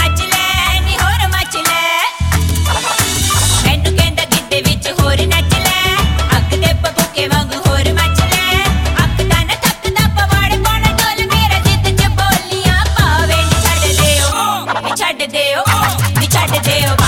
much ले नी होर much ले मैनू कहंदा गिद्दे विच होर नच ले अग दे बबूके वांगू होर मच ले अखदा न थकदा पवाड़ पाना ढोल मेरा जिद च बोलियां पावे नी छड्ड देओ नी छड्ड देओ नी छड्ड देओ